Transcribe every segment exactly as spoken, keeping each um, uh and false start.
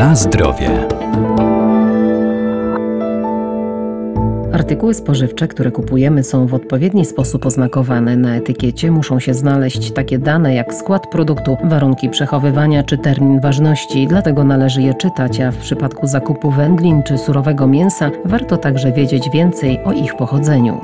Na zdrowie. Artykuły spożywcze, które kupujemy, są w odpowiedni sposób oznakowane. Na etykiecie muszą się znaleźć takie dane jak skład produktu, warunki przechowywania czy termin ważności. Dlatego należy je czytać, a w przypadku zakupu wędlin czy surowego mięsa warto także wiedzieć więcej o ich pochodzeniu.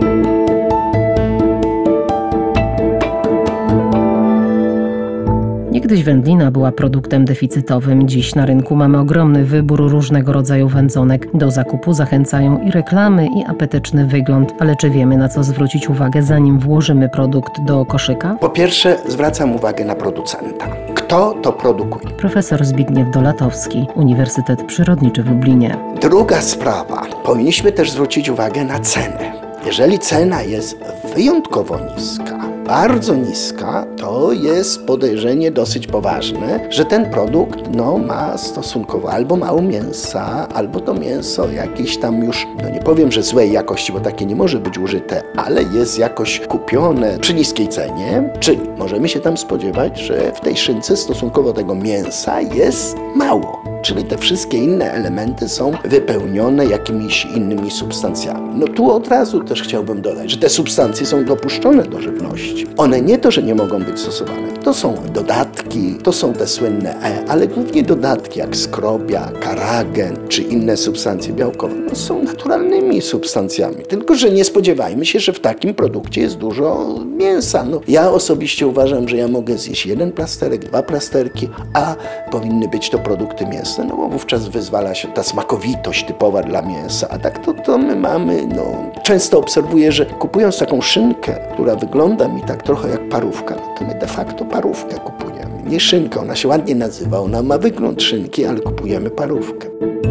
Niegdyś wędlina była produktem deficytowym. Dziś na rynku mamy ogromny wybór różnego rodzaju wędzonek. Do zakupu zachęcają i reklamy, i apetyczny wygląd. Ale czy wiemy, na co zwrócić uwagę, zanim włożymy produkt do koszyka? Po pierwsze, zwracam uwagę na producenta. Kto to produkuje? Profesor Zbigniew Dolatowski, Uniwersytet Przyrodniczy w Lublinie. Druga sprawa. Powinniśmy też zwrócić uwagę na cenę. Jeżeli cena jest wyjątkowo niska, bardzo niska, to jest podejrzenie dosyć poważne, że ten produkt no, ma stosunkowo albo mało mięsa, albo to mięso jakieś tam już, no nie powiem, że złej jakości, bo takie nie może być użyte, ale jest jakoś kupione przy niskiej cenie, czyli możemy się tam spodziewać, że w tej szynce stosunkowo tego mięsa jest mało. Czyli te wszystkie inne elementy są wypełnione jakimiś innymi substancjami. No tu od razu też chciałbym dodać, że te substancje są dopuszczone do żywności. One nie to, że nie mogą być stosowane. To są dodatki, to są te słynne E, ale głównie dodatki jak skrobia, karagen czy inne substancje białkowe. No są naturalnymi substancjami. Tylko że nie spodziewajmy się, że w takim produkcie jest dużo mięsa. No, ja osobiście uważam, że ja mogę zjeść jeden plasterek, dwa plasterki, a powinny być to produkty mięsne. No bo wówczas wyzwala się ta smakowitość typowa dla mięsa, a tak to, to my mamy, no często obserwuję, że kupując taką szynkę, która wygląda mi tak trochę jak parówka, no to my de facto parówkę kupujemy. Nie szynkę, ona się ładnie nazywa, ona ma wygląd szynki, ale kupujemy parówkę.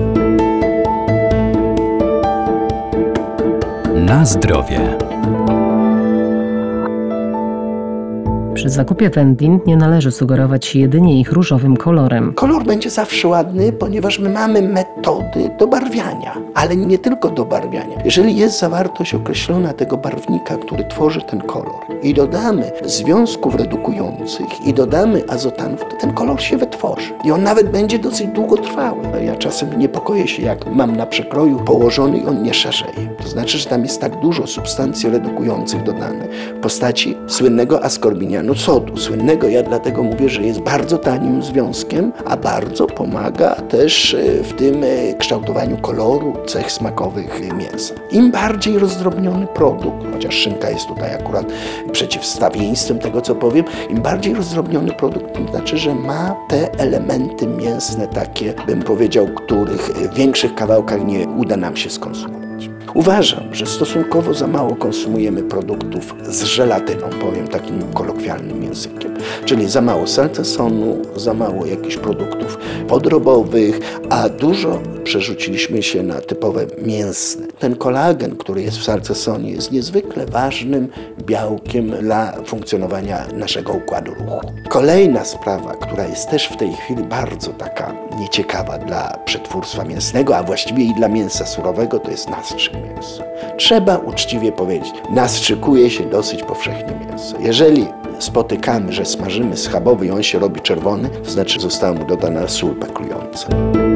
Na zdrowie. Przy zakupie wędlin nie należy sugerować się jedynie ich różowym kolorem. Kolor będzie zawsze ładny, ponieważ my mamy metody dobarwiania, ale nie tylko dobarwiania. Jeżeli jest zawartość określona tego barwnika, który tworzy ten kolor i dodamy związków redukujących i dodamy azotanów, to ten kolor się wytworzy i on nawet będzie dosyć długotrwały. Ja czasem niepokoję się, jak mam na przekroju położony i on nie szarzeje. To znaczy, że tam jest tak dużo substancji redukujących dodane w postaci słynnego askorbinianu sodu. Słynnego ja dlatego mówię, że jest bardzo tanim związkiem, a bardzo pomaga też w tym kształtowaniu koloru, cech smakowych mięsa. Im bardziej rozdrobniony produkt, chociaż szynka jest tutaj akurat przeciwstawieństwem tego, co powiem, im bardziej rozdrobniony produkt, to znaczy, że ma te elementy mięsne takie, bym powiedział, których w większych kawałkach nie uda nam się skonsumować. Uważam, że stosunkowo za mało konsumujemy produktów z żelatyną, powiem takim kolokwialnym językiem. Czyli za mało salcesonu, za mało jakichś produktów podrobowych, a dużo przerzuciliśmy się na typowe mięsne. Ten kolagen, który jest w salcesonie, jest niezwykle ważnym białkiem dla funkcjonowania naszego układu ruchu. Kolejna sprawa, która jest też w tej chwili bardzo taka nieciekawa dla przetwórstwa mięsnego, a właściwie i dla mięsa surowego, to jest nastrzyk mięsa. Trzeba uczciwie powiedzieć, nastrzykuje się dosyć powszechnie mięso. Jeżeli spotykamy, że smażymy schabowy i on się robi czerwony, to znaczy została mu dodana sól peklująca.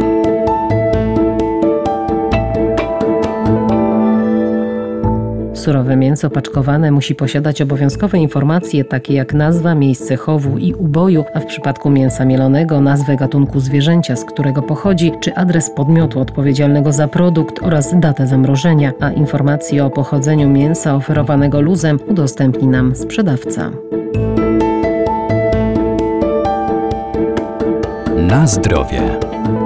Surowe mięso paczkowane musi posiadać obowiązkowe informacje takie jak nazwa, miejsce chowu i uboju, a w przypadku mięsa mielonego nazwę gatunku zwierzęcia, z którego pochodzi, czy adres podmiotu odpowiedzialnego za produkt oraz datę zamrożenia, a informacje o pochodzeniu mięsa oferowanego luzem udostępni nam sprzedawca. Na zdrowie.